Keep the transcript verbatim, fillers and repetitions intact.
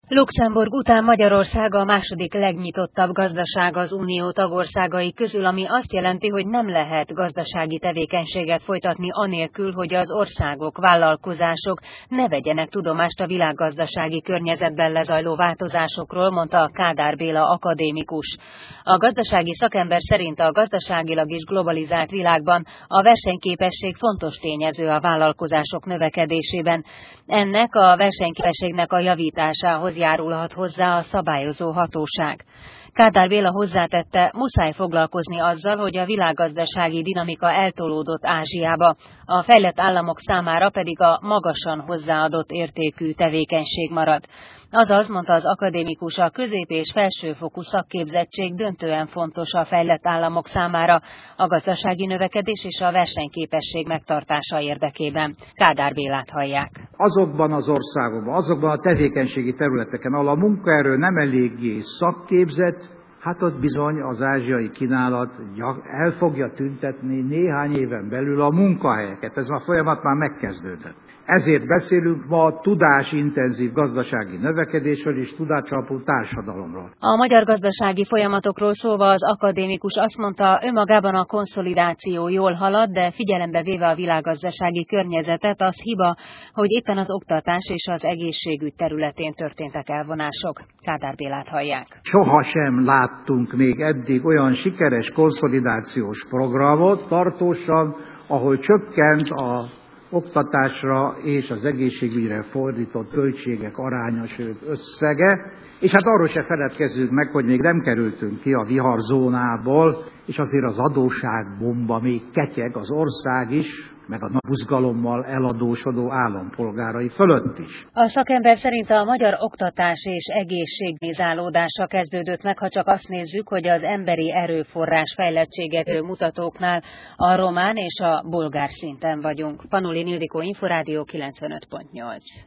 Luxemburg után Magyarország a második legnyitottabb gazdaság az Unió tagországai közül, ami azt jelenti, hogy nem lehet gazdasági tevékenységet folytatni anélkül, hogy az országok, vállalkozások ne vegyenek tudomást a világgazdasági környezetben lezajló változásokról, mondta Kádár Béla akadémikus. A gazdasági szakember szerint a gazdaságilag is globalizált világban a versenyképesség fontos tényező a vállalkozások növekedésében. Ennek a versenyképességnek a javításához járulhat hozzá a szabályozó hatóság. Kádár Béla hozzátette, muszáj foglalkozni azzal, hogy a világgazdasági dinamika eltolódott Ázsiába, a fejlett államok számára pedig a magasan hozzáadott értékű tevékenység marad. Azaz, mondta az akadémikus, a közép- és felsőfokú szakképzettség döntően fontos a fejlett államok számára, a gazdasági növekedés és a versenyképesség megtartása érdekében. Kádár Bélát hallják. Azokban az országokban, azokban a tevékenységi területeken, ahol a munkaerő nem eléggé szakképzett, hát ott bizony az ázsiai kínálat el fogja tüntetni néhány éven belül a munkahelyeket. Ez a folyamat már megkezdődött. Ezért beszélünk ma a tudásintenzív gazdasági növekedésről és tudásalapú társadalomról. A magyar gazdasági folyamatokról szólva az akadémikus azt mondta, önmagában a konszolidáció jól halad, de figyelembe véve a világgazdasági környezetet, az hiba, hogy éppen az oktatás és az egészségügy területén történtek elvonások. Kádár Bélát hallják. Soha sem láttunk még eddig olyan sikeres konszolidációs programot tartósan, ahol csökkent a oktatásra és az egészségügyre fordított költségek aránya, sőt összege, és hát arról se feledkezzünk meg, hogy még nem kerültünk ki a viharzónából, és azért az adósságbomba még ketyeg az ország is, meg a buzgalommal eladósodó állampolgárai fölött is. A szakember szerint a magyar oktatás és egészségvizálódása kezdődött meg, ha csak azt nézzük, hogy az emberi erőforrás fejlettséget mutatóknál a román és a bolgár szinten vagyunk. Panulin Ildikó, Inforádió kilencvenöt pont nyolc.